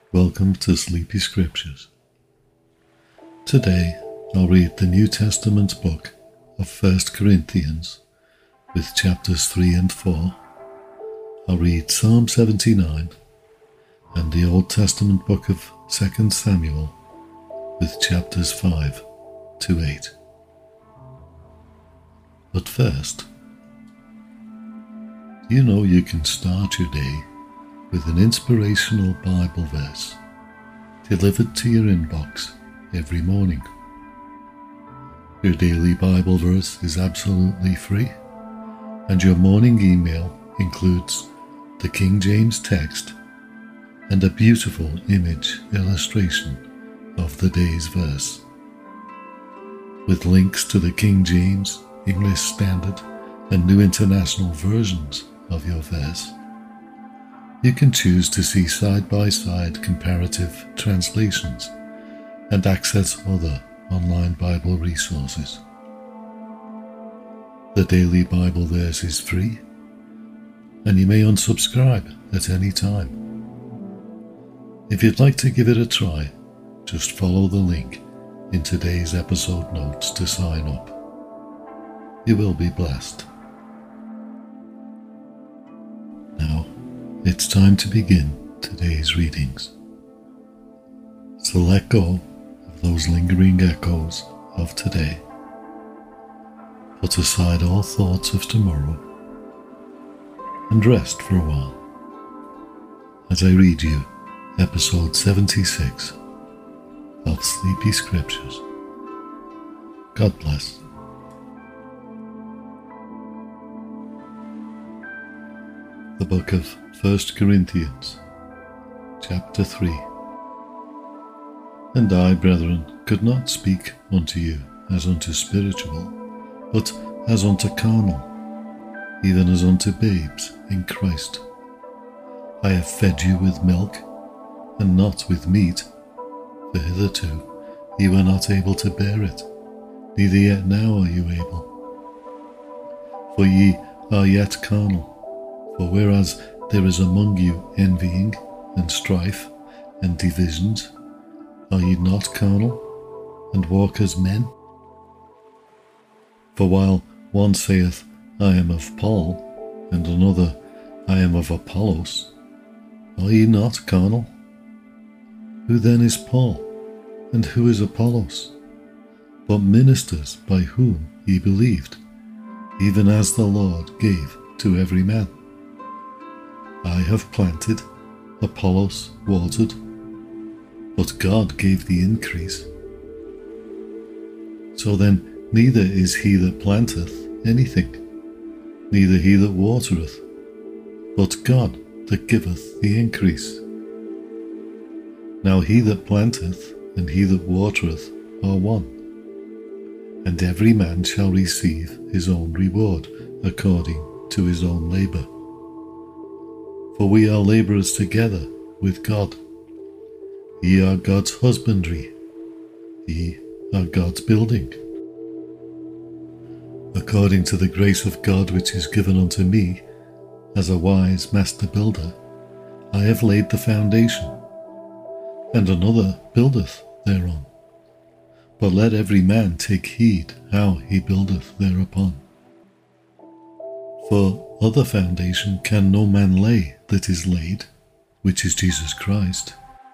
Welcome to Sleepy Scriptures. Today I'll read the New Testament book of 1 Corinthians with chapters 3 and 4. I'll read Psalm 79 and the Old Testament book of 2 Samuel with chapters 5 to 8. But first, you know you can start your day with an inspirational Bible verse delivered to your inbox every morning. Your daily Bible verse is absolutely free, and your morning email includes the King James text and a beautiful image illustration of the day's verse, with links to the King James, English Standard, and New International versions of your verse. You can choose to see side-by-side comparative translations and access other online Bible resources. The daily Bible verse is free, and you may unsubscribe at any time. If you'd like to give it a try, just follow the link in today's episode notes to sign up. You will be blessed. Now, it's time to begin today's readings. So let go of those lingering echoes of today. Put aside all thoughts of tomorrow and rest for a while as I read you episode 76 of Sleepy Scriptures. God bless. The book of 1 Corinthians, chapter 3. And I, brethren, could not speak unto you as unto spiritual, but as unto carnal, even as unto babes in Christ. I have fed you with milk, and not with meat, for hitherto ye were not able to bear it, neither yet now are you able. For ye are yet carnal. For whereas there is among you envying and strife and divisions, are ye not carnal, and walk as men? For while one saith, I am of Paul, and another, I am of Apollos, are ye not carnal? Who then is Paul, and who is Apollos? But ministers by whom ye believed, even as the Lord gave to every man. I have planted, Apollos watered, but God gave the increase. So then neither is he that planteth anything, neither he that watereth, but God that giveth the increase. Now he that planteth and he that watereth are one, and every man shall receive his own reward according to his own labour. For we are labourers together with God. Ye are God's husbandry, ye are God's building. According to the grace of God which is given unto me, as a wise master builder, I have laid the foundation, and another buildeth thereon. But let every man take heed how he buildeth thereupon. For other foundation can no man lay that is laid, which is Jesus Christ.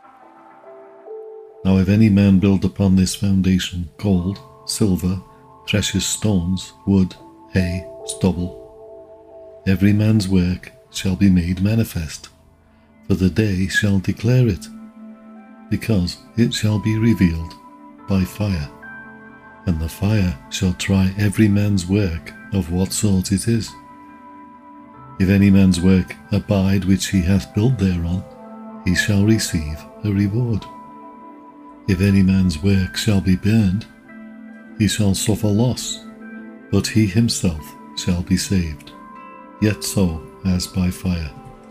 Now if any man build upon this foundation gold, silver, precious stones, wood, hay, stubble, every man's work shall be made manifest, for the day shall declare it, because it shall be revealed by fire, and the fire shall try every man's work of what sort it is. If any man's work abide which he hath built thereon, he shall receive a reward. If any man's work shall be burned, he shall suffer loss, but he himself shall be saved, yet so as by fire.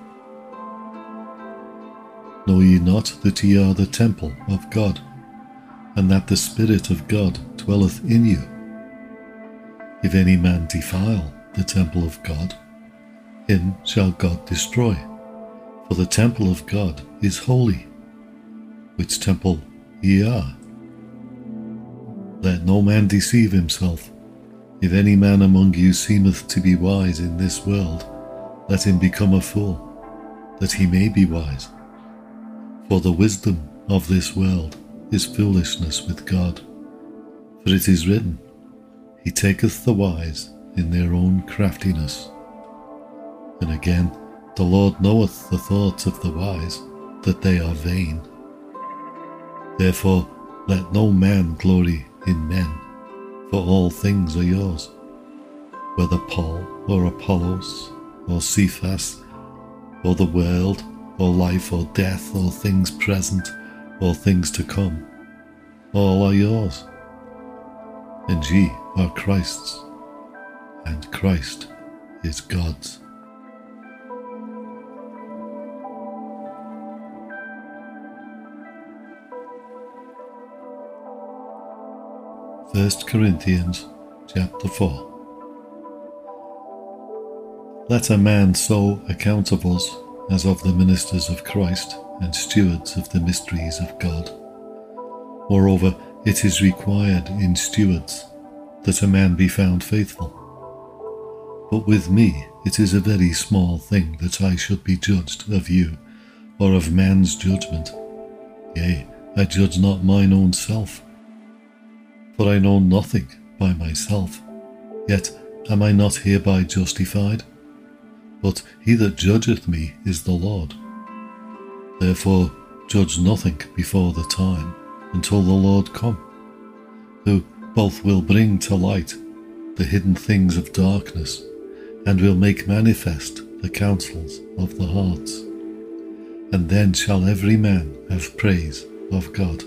Know ye not that ye are the temple of God, and that the Spirit of God dwelleth in you? If any man defile the temple of God, him shall God destroy, for the temple of God is holy, which temple ye are. Let no man deceive himself. If any man among you seemeth to be wise in this world, let him become a fool, that he may be wise. For the wisdom of this world is foolishness with God. For it is written, He taketh the wise in their own craftiness. And again, the Lord knoweth the thoughts of the wise, that they are vain. Therefore let no man glory in men, for all things are yours, whether Paul or Apollos or Cephas, or the world, or life or death, or things present, or things to come, all are yours. And ye are Christ's, and Christ is God's. First Corinthians chapter 4. Let a man so account of us as of the ministers of Christ and stewards of the mysteries of God. Moreover, it is required in stewards that a man be found faithful. But with me it is a very small thing that I should be judged of you, or of man's judgment. Yea, I judge not mine own self. For I know nothing by myself, yet am I not hereby justified? But he that judgeth me is the Lord. Therefore judge nothing before the time, until the Lord come, who both will bring to light the hidden things of darkness, and will make manifest the counsels of the hearts. And then shall every man have praise of God.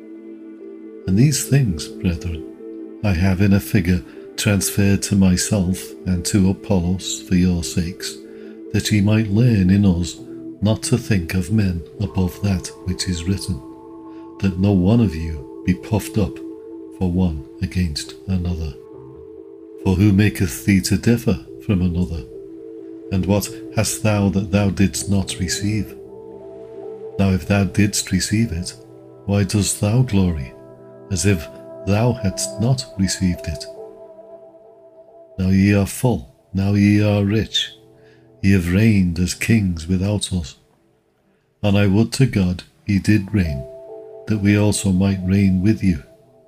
And these things, brethren, I have in a figure transferred to myself and to Apollos for your sakes, that ye might learn in us not to think of men above that which is written, that no one of you be puffed up for one against another. For who maketh thee to differ from another? And what hast thou that thou didst not receive? Now if thou didst receive it, why dost thou glory, as if thou hadst not received it? Now ye are full, now ye are rich, ye have reigned as kings without us. And I would to God ye did reign, that we also might reign with you.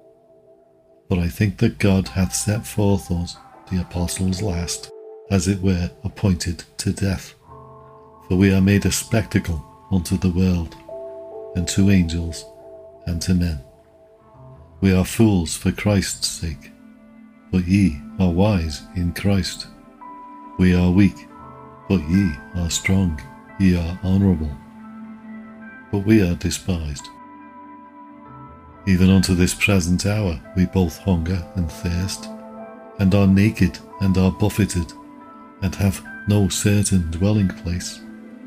For I think that God hath set forth us, the apostles last, as it were appointed to death. For we are made a spectacle unto the world, and to angels, and to men. We are fools for Christ's sake, but ye are wise in Christ. We are weak, but ye are strong, ye are honourable, but we are despised. Even unto this present hour we both hunger and thirst, and are naked and are buffeted, and have no certain dwelling place,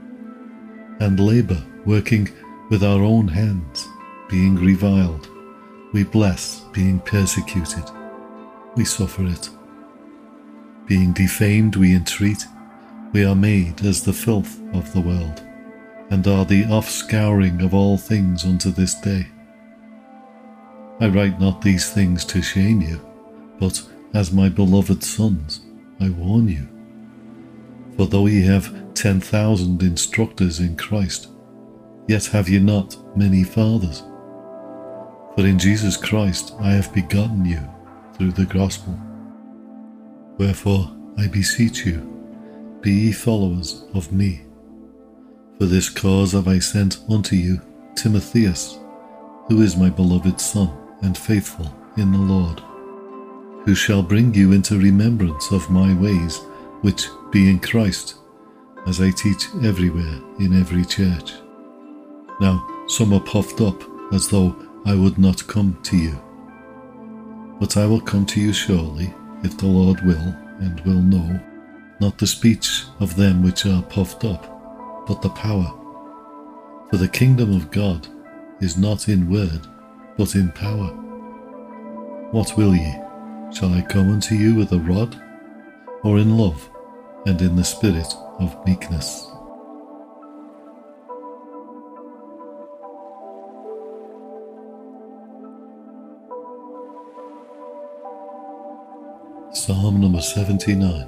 and labour, working with our own hands, being reviled. We bless, being persecuted. We suffer it. Being defamed, we entreat. We are made as the filth of the world, and are the offscouring of all things unto this day. I write not these things to shame you, but as my beloved sons, I warn you. For though ye have 10,000 instructors in Christ, yet have ye not many fathers. For in Jesus Christ I have begotten you through the gospel. Wherefore I beseech you, be ye followers of me. For this cause have I sent unto you Timotheus, who is my beloved son and faithful in the Lord, who shall bring you into remembrance of my ways, which be in Christ, as I teach everywhere in every church. Now some are puffed up, as though I would not come to you. But I will come to you surely, if the Lord will, and will know, not the speech of them which are puffed up, but the power. For the kingdom of God is not in word, but in power. What will ye? Shall I come unto you with a rod, or in love, and in the spirit of meekness? Psalm number 79.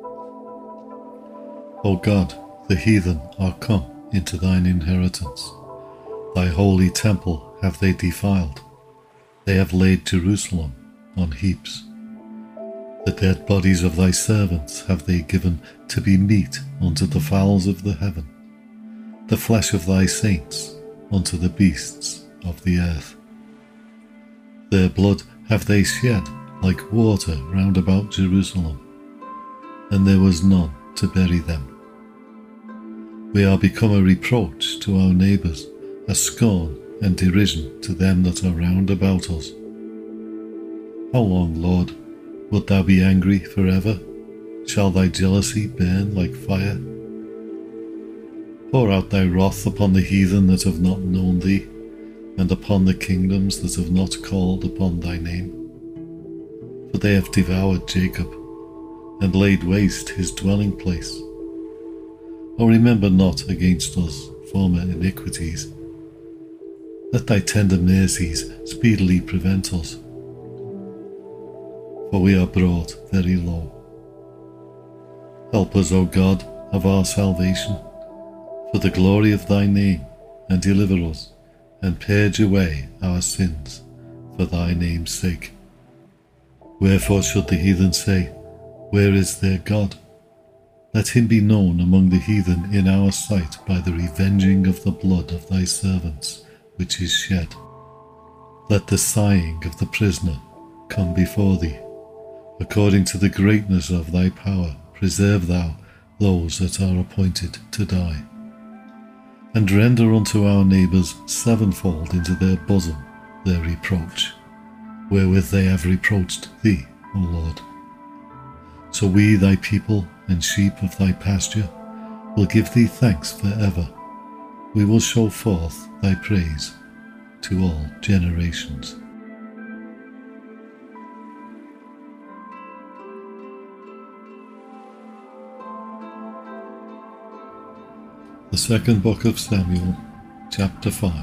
O God, the heathen are come into thine inheritance. Thy holy temple have they defiled. They have laid Jerusalem on heaps. The dead bodies of thy servants have they given to be meat unto the fowls of the heaven, the flesh of thy saints unto the beasts of the earth. Their blood have they shed like water round about Jerusalem, and there was none to bury them. We are become a reproach to our neighbours, a scorn and derision to them that are round about us. How long, Lord, wilt thou be angry forever? Shall thy jealousy burn like fire? Pour out thy wrath upon the heathen that have not known thee, and upon the kingdoms that have not called upon thy name. For they have devoured Jacob, and laid waste his dwelling place. O remember not against us former iniquities. Let thy tender mercies speedily prevent us, for we are brought very low. Help us, O God, of our salvation, for the glory of thy name, and deliver us, and purge away our sins, for thy name's sake. Wherefore should the heathen say, Where is their God? Let him be known among the heathen in our sight by the revenging of the blood of thy servants, which is shed. Let the sighing of the prisoner come before thee. According to the greatness of thy power, preserve thou those that are appointed to die. And render unto our neighbours sevenfold into their bosom their reproach, wherewith they have reproached thee, O Lord. So we, thy people and sheep of thy pasture, will give thee thanks for ever. We will show forth thy praise to all generations. The second book of Samuel, chapter 5.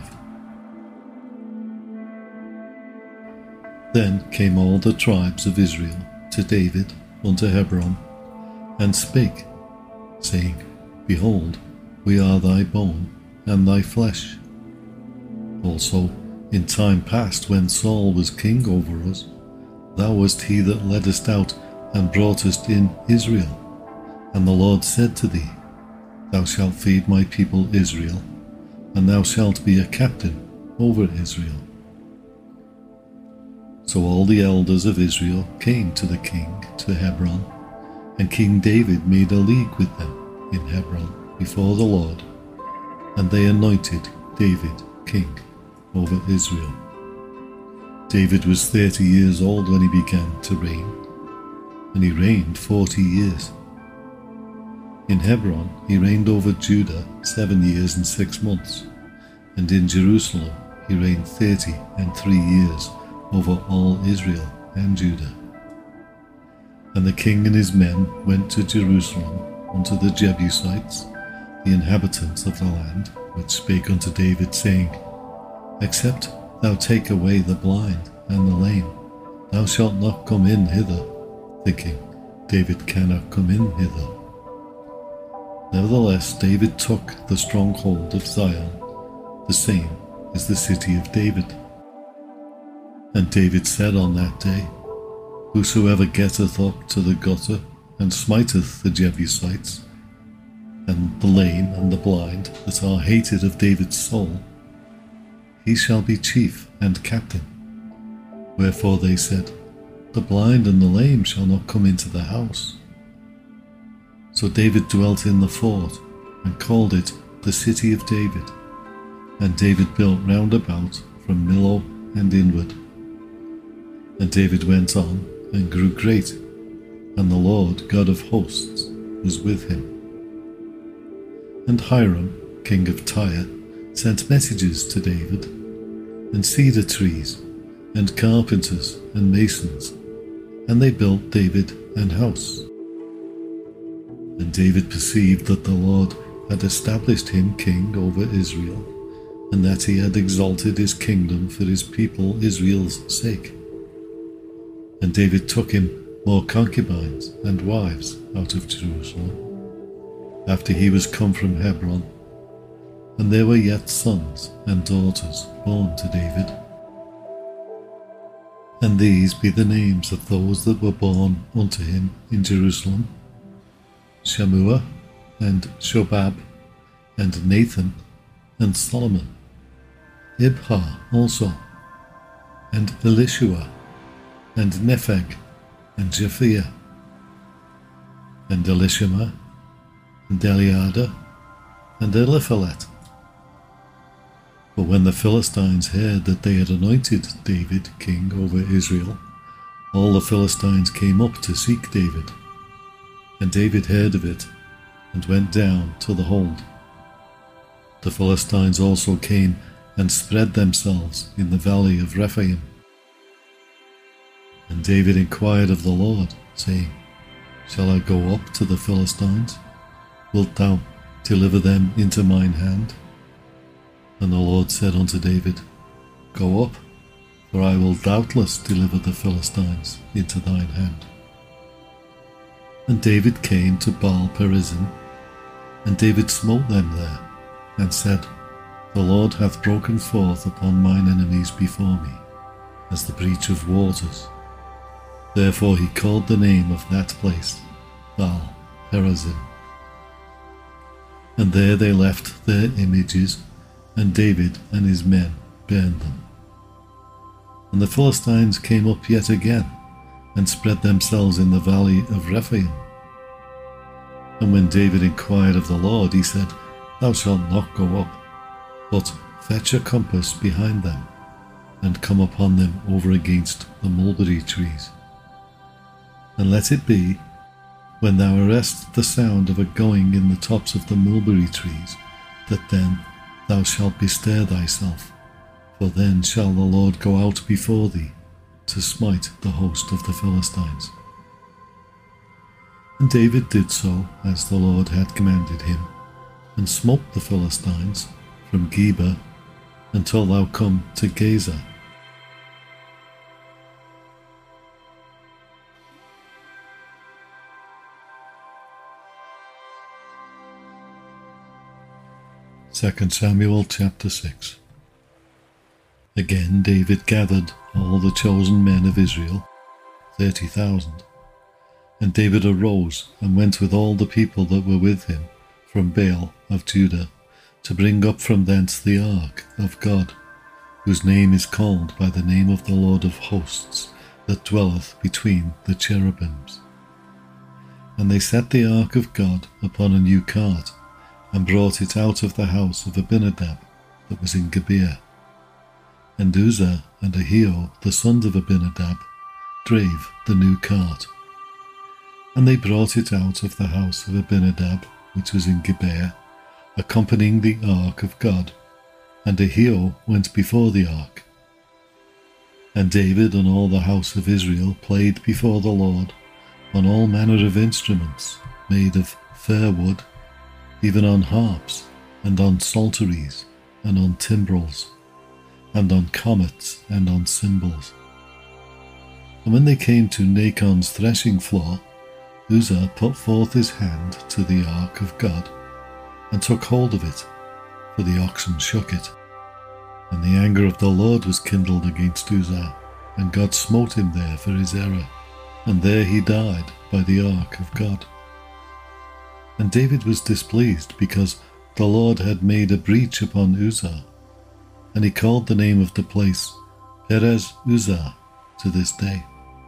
Then came all the tribes of Israel to David unto Hebron, and spake, saying, Behold, we are thy bone and thy flesh. Also, in time past, when Saul was king over us, thou wast he that leddest out and broughtest in Israel. And the Lord said to thee, Thou shalt feed my people Israel, and thou shalt be a captain over Israel. So all the elders of Israel came to the king to Hebron, and King David made a league with them in Hebron before the Lord, and they anointed David king over Israel. David was 30 years old when he began to reign, and he reigned 40 years. In Hebron he reigned over Judah 7 years and 6 months, and in Jerusalem he reigned 30 years over all Israel and Judah. And the king and his men went to Jerusalem unto the Jebusites, the inhabitants of the land, which spake unto David, saying, Except thou take away the blind and the lame, thou shalt not come in hither, thinking, David cannot come in hither. Nevertheless, David took the stronghold of Zion, the same is the city of David. And David said on that day, Whosoever getteth up to the gutter, and smiteth the Jebusites, and the lame and the blind that are hated of David's soul, he shall be chief and captain. Wherefore they said, The blind and the lame shall not come into the house. So David dwelt in the fort, and called it the city of David. And David built round about from Millo and inward. And David went on, and grew great, and the Lord God of hosts was with him. And Hiram, king of Tyre, sent messages to David, and cedar trees, and carpenters, and masons, and they built David an house. And David perceived that the Lord had established him king over Israel, and that he had exalted his kingdom for his people Israel's sake. And David took him more concubines and wives out of Jerusalem, after he was come from Hebron, and there were yet sons and daughters born to David. And these be the names of those that were born unto him in Jerusalem: Shammua, and Shobab, and Nathan, and Solomon, Ibhar also, and Elishua, and Nepheg, and Japhia, and Elishama, and Eliada, and Eliphalet. But when the Philistines heard that they had anointed David king over Israel, all the Philistines came up to seek David. And David heard of it, and went down to the hold. The Philistines also came and spread themselves in the valley of Rephaim. And David inquired of the Lord, saying, Shall I go up to the Philistines? Wilt thou deliver them into mine hand? And the Lord said unto David, Go up, for I will doubtless deliver the Philistines into thine hand. And David came to Baal Perazim, and David smote them there, and said, The Lord hath broken forth upon mine enemies before me, as the breach of waters. Therefore he called the name of that place Baal Perazim. And there they left their images, and David and his men burned them. And the Philistines came up yet again, and spread themselves in the valley of Rephaim. And when David inquired of the Lord, he said, Thou shalt not go up, but fetch a compass behind them, and come upon them over against the mulberry trees. And let it be, when thou hearest the sound of a going in the tops of the mulberry trees, that then thou shalt bestir thyself, for then shall the Lord go out before thee, to smite the host of the Philistines. And David did so as the Lord had commanded him, and smote the Philistines from Geba until thou come to Gaza. Second Samuel chapter 6. Again David gathered all the chosen men of Israel, 30,000. And David arose and went with all the people that were with him from Baal of Judah, to bring up from thence the ark of God, whose name is called by the name of the Lord of hosts, that dwelleth between the cherubims. And they set the ark of God upon a new cart, and brought it out of the house of Abinadab that was in Gibeah. And Uzzah and Ahio, the sons of Abinadab, drave the new cart. And they brought it out of the house of Abinadab, which was in Gibeah, accompanying the ark of God, and Ahio went before the ark. And David and all the house of Israel played before the Lord on all manner of instruments made of fir wood, even on harps, and on psalteries, and on timbrels, and on comets, and on cymbals. And when they came to Nachon's threshing floor, Uzzah put forth his hand to the ark of God, and took hold of it, for the oxen shook it. And the anger of the Lord was kindled against Uzzah, and God smote him there for his error, and there he died by the ark of God. And David was displeased, because the Lord had made a breach upon Uzzah, and he called the name of the place Perez Uzzah to this day.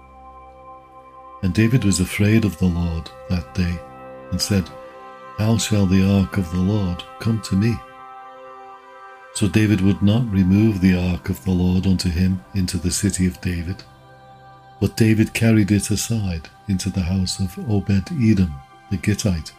And David was afraid of the Lord that day, and said, How shall the ark of the Lord come to me? So David would not remove the ark of the Lord unto him into the city of David, but David carried it aside into the house of Obed-Edom the Gittite.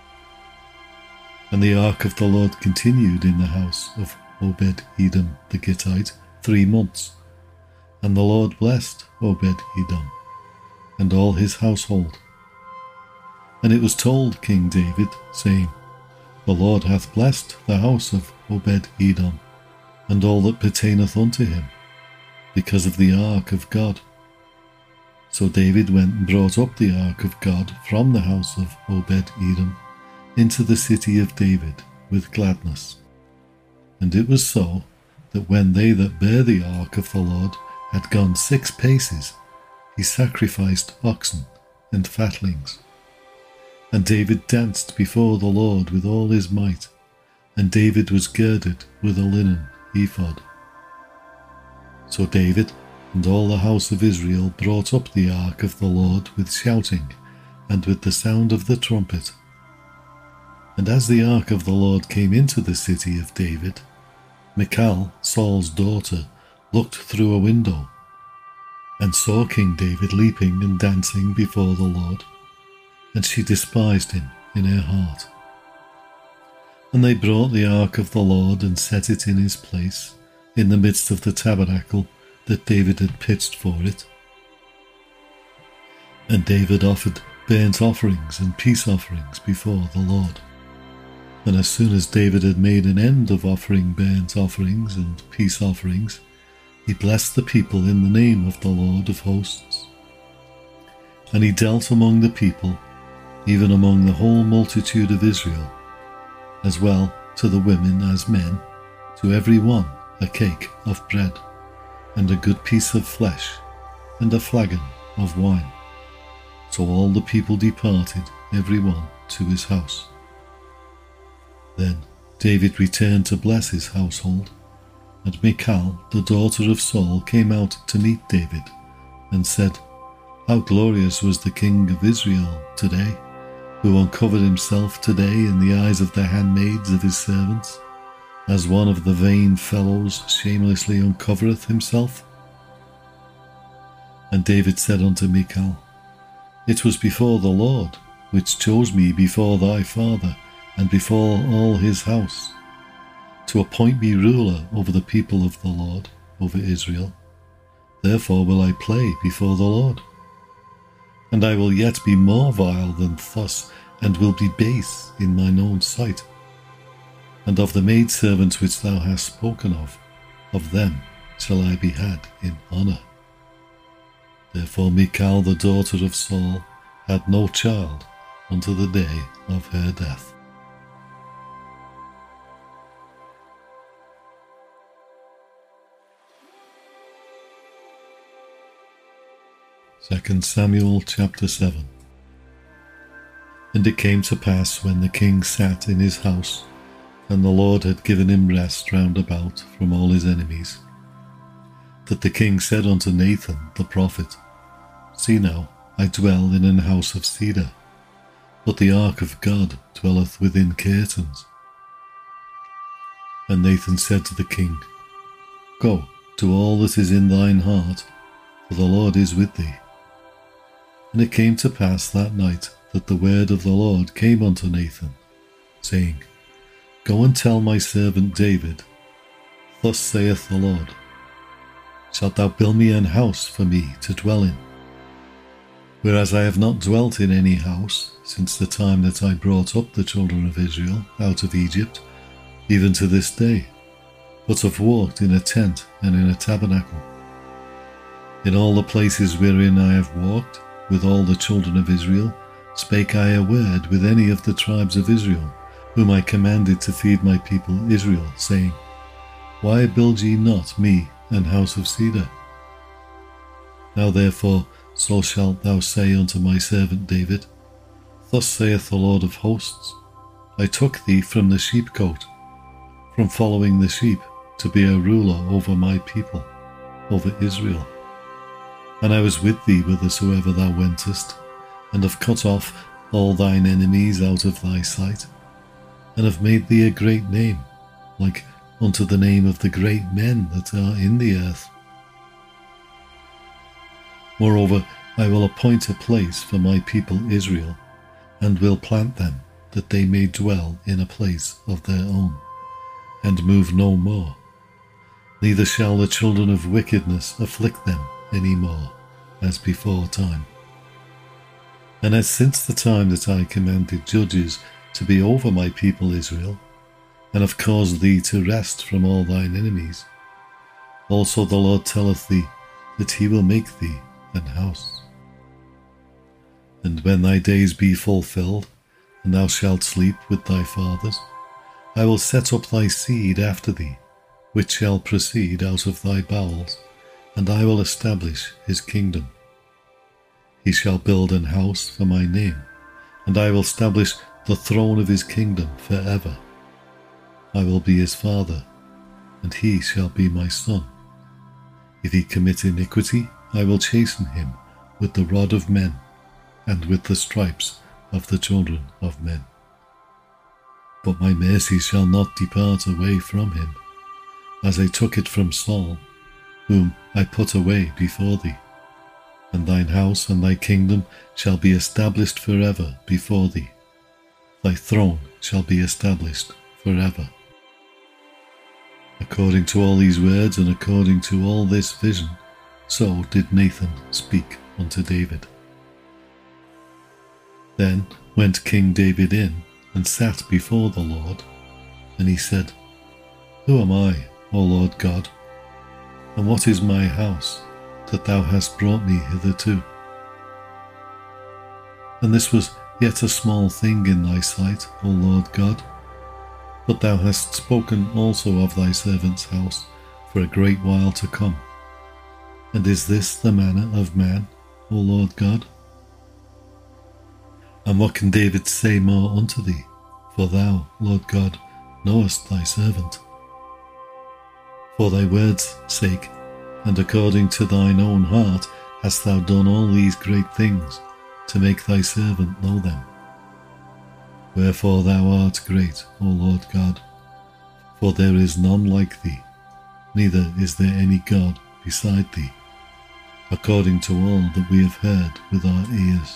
And the ark of the Lord continued in the house of Obed-Edom the Gittite 3 months. And the Lord blessed Obed-Edom and all his household. And it was told King David, saying, The Lord hath blessed the house of Obed-Edom and all that pertaineth unto him, because of the ark of God. So David went and brought up the ark of God from the house of Obed-Edom into the city of David with gladness. And it was so, that when they that bare the ark of the Lord had gone 6 paces, he sacrificed oxen and fatlings. And David danced before the Lord with all his might, and David was girded with a linen ephod. So David and all the house of Israel brought up the ark of the Lord with shouting, and with the sound of the trumpet. And as the ark of the Lord came into the city of David, Michal, Saul's daughter, looked through a window, and saw King David leaping and dancing before the Lord, and she despised him in her heart. And they brought the ark of the Lord and set it in his place, in the midst of the tabernacle that David had pitched for it. And David offered burnt offerings and peace offerings before the Lord. And as soon as David had made an end of offering burnt offerings and peace offerings, he blessed the people in the name of the Lord of hosts. And he dealt among the people, even among the whole multitude of Israel, as well to the women as men, to every one a cake of bread, and a good piece of flesh, and a flagon of wine. So all the people departed, every one to his house. Then David returned to bless his household, and Michal, the daughter of Saul, came out to meet David, and said, How glorious was the king of Israel today, who uncovered himself today in the eyes of the handmaids of his servants, as one of the vain fellows shamelessly uncovereth himself. And David said unto Michal, It was before the Lord, which chose me before thy father, and before all his house, to appoint me ruler over the people of the Lord, over Israel. Therefore will I play before the Lord. And I will yet be more vile than thus, and will be base in mine own sight. And of the maidservants which thou hast spoken of them shall I be had in honour. Therefore Michal the daughter of Saul had no child unto the day of her death. Second Samuel chapter 7. And it came to pass, when the king sat in his house, and the Lord had given him rest round about from all his enemies, that the king said unto Nathan the prophet, See now, I dwell in an house of cedar, but the ark of God dwelleth within curtains. And Nathan said to the king, Go, do all that is in thine heart, for the Lord is with thee. And it came to pass that night that the word of the Lord came unto Nathan, saying, Go and tell my servant David, Thus saith the Lord, Shalt thou build me an house for me to dwell in? Whereas I have not dwelt in any house since the time that I brought up the children of Israel out of Egypt, even to this day, but have walked in a tent and in a tabernacle. In all the places wherein I have walked with all the children of Israel, spake I a word with any of the tribes of Israel, whom I commanded to feed my people Israel, saying, Why build ye not me an house of cedar? Now therefore so shalt thou say unto my servant David, Thus saith the Lord of hosts, I took thee from the sheepcote, from following the sheep, to be a ruler over my people, over Israel. And I was with thee whithersoever thou wentest, and have cut off all thine enemies out of thy sight, and have made thee a great name, like unto the name of the great men that are in the earth. Moreover, I will appoint a place for my people Israel, and will plant them, that they may dwell in a place of their own, and move no more. Neither shall the children of wickedness afflict them any more, as before time. And as since the time that I commanded judges to be over my people Israel, and have caused thee to rest from all thine enemies, also the Lord telleth thee that he will make thee an house. And when thy days be fulfilled, and thou shalt sleep with thy fathers, I will set up thy seed after thee, which shall proceed out of thy bowels, and I will establish his kingdom. He shall build an house for my name, and I will establish the throne of his kingdom for ever. I will be his father, and he shall be my son. If he commit iniquity, I will chasten him with the rod of men, and with the stripes of the children of men. But my mercy shall not depart away from him, as I took it from Saul, whom I put away before thee. And thine house and thy kingdom shall be established forever before thee. Thy throne shall be established forever. According to all these words and according to all this vision, so did Nathan speak unto David. Then went King David in and sat before the Lord, and he said, Who am I, O Lord God? And what is my house, that thou hast brought me hitherto? And this was yet a small thing in thy sight, O Lord God. But thou hast spoken also of thy servant's house for a great while to come. And is this the manner of man, O Lord God? And what can David say more unto thee? For thou, Lord God, knowest thy servant. For thy word's sake, and according to thine own heart, hast thou done all these great things, to make thy servant know them. Wherefore thou art great, O Lord God, for there is none like thee, neither is there any God beside thee, according to all that we have heard with our ears.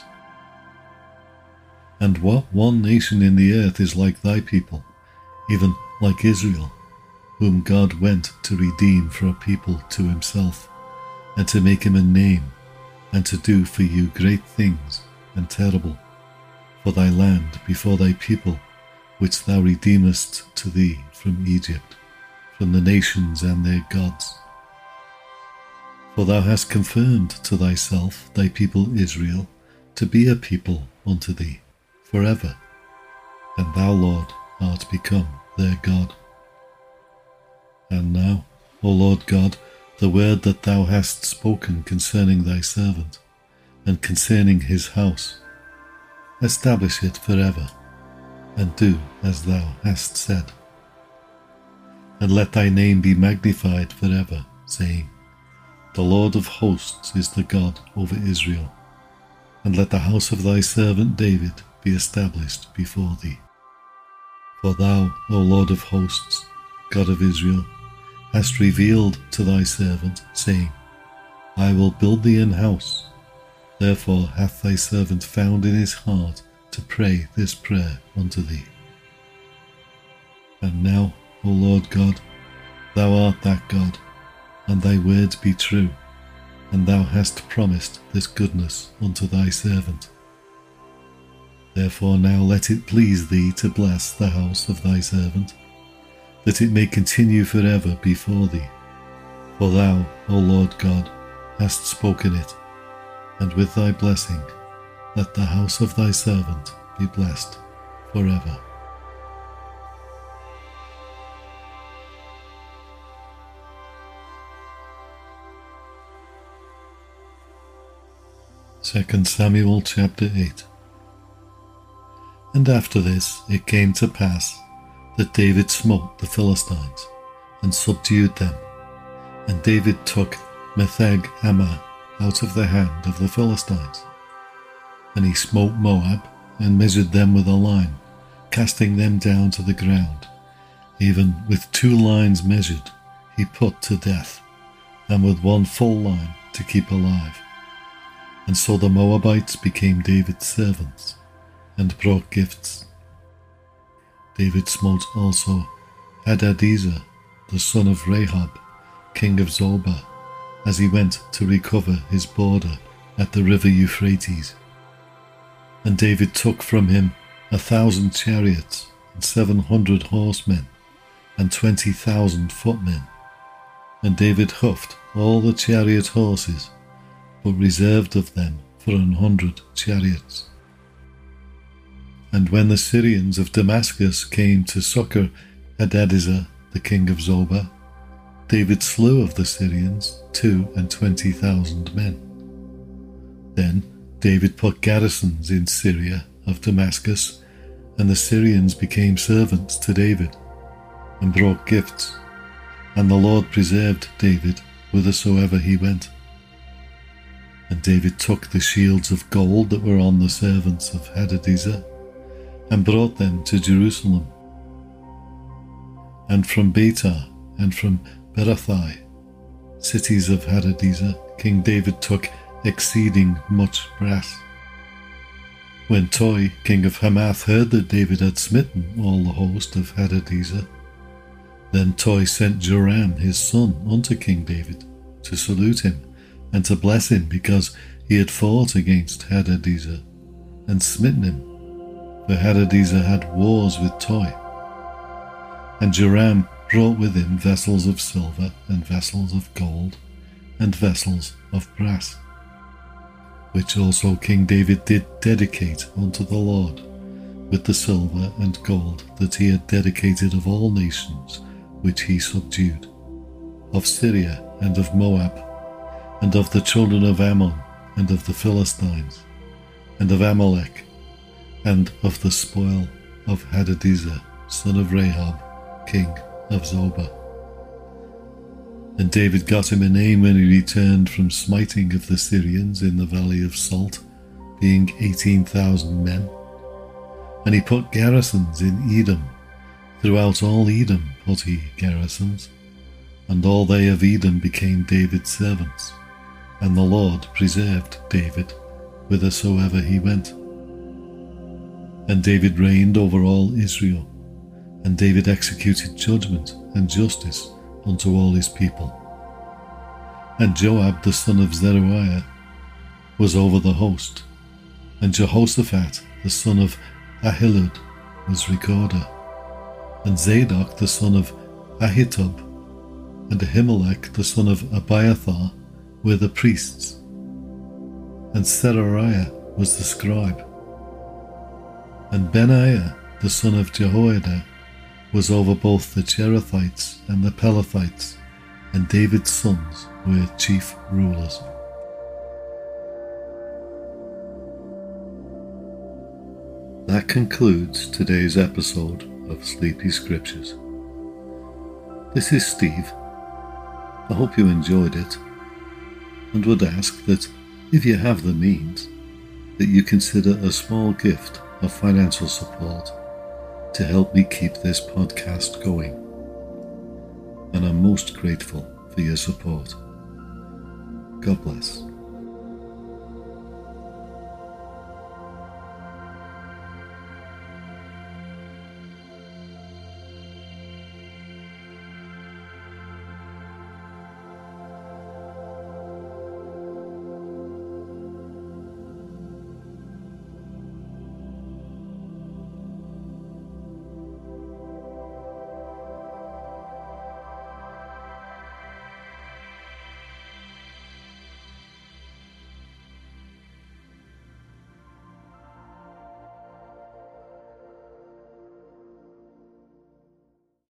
And what one nation in the earth is like thy people, even like Israel, whom God went to redeem for a people to himself, and to make him a name, and to do for you great things and terrible, for thy land before thy people, which thou redeemest to thee from Egypt, from the nations and their gods. For thou hast confirmed to thyself thy people Israel, to be a people unto thee forever, and thou, Lord, art become their God. And now, O Lord God, the word that thou hast spoken concerning thy servant, and concerning his house, establish it forever, and do as thou hast said. And let thy name be magnified forever, saying, The Lord of hosts is the God over Israel. And let the house of thy servant David be established before thee. For thou, O Lord of hosts, God of Israel, hast revealed to thy servant, saying, I will build thee an house. Therefore hath thy servant found in his heart to pray this prayer unto thee. And now, O Lord God, thou art that God, and thy words be true, and thou hast promised this goodness unto thy servant. Therefore now let it please thee to bless the house of thy servant, that it may continue forever before thee. For thou, O Lord God, hast spoken it, and with thy blessing let the house of thy servant be blessed forever. Second Samuel chapter 8. And after this it came to pass that David smote the Philistines, and subdued them. And David took Metheg Ammah out of the hand of the Philistines. And he smote Moab, and measured them with a line, casting them down to the ground. Even with 2 lines measured he put to death, and with 1 full line to keep alive. And so the Moabites became David's servants, and brought gifts. David smote also Hadadezer, the son of Rahab, king of Zobah, as he went to recover his border at the river Euphrates. And David took from him 1,000 chariots, and 700 horsemen, and 20,000 footmen. And David hoofed all the chariot horses, but reserved of them for 100 chariots. And when the Syrians of Damascus came to succor Hadadezer, the king of Zobah, David slew of the Syrians 22,000 men. Then David put garrisons in Syria of Damascus, and the Syrians became servants to David, and brought gifts, and the Lord preserved David whithersoever he went. And David took the shields of gold that were on the servants of Hadadezer, and brought them to Jerusalem. And from Betah and from Berothai, cities of Hadadezer, King David took exceeding much brass. When Toi, king of Hamath, heard that David had smitten all the host of Hadadezer, then Toi sent Joram his son unto King David to salute him and to bless him, because he had fought against Hadadezer and smitten him, for Hadadezer had wars with Toi. And Joram brought with him vessels of silver and vessels of gold and vessels of brass, which also King David did dedicate unto the Lord, with the silver and gold that he had dedicated of all nations which he subdued, of Syria and of Moab, and of the children of Ammon, and of the Philistines, and of Amalek, and of the spoil of Hadadezer, son of Rahab, king of Zobah. And David got him a name when he returned from smiting of the Syrians in the valley of Salt, being 18,000 men. And he put garrisons in Edom. Throughout all Edom put he garrisons, and all they of Edom became David's servants. And the Lord preserved David whithersoever he went. And David reigned over all Israel, and David executed judgment and justice unto all his people. And Joab the son of Zeruiah was over the host, and Jehoshaphat the son of Ahilud was recorder, and Zadok the son of Ahitub, and Ahimelech the son of Abiathar were the priests, and Serariah was the scribe, and Benaiah the son of Jehoiada was over both the Cherethites and the Pelethites, and David's sons were chief rulers. That concludes today's episode of Sleepy Scriptures. This is Steve. I hope you enjoyed it, and would ask that if you have the means, that you consider a small gift of financial support to help me keep this podcast going. And I'm most grateful for your support. God bless.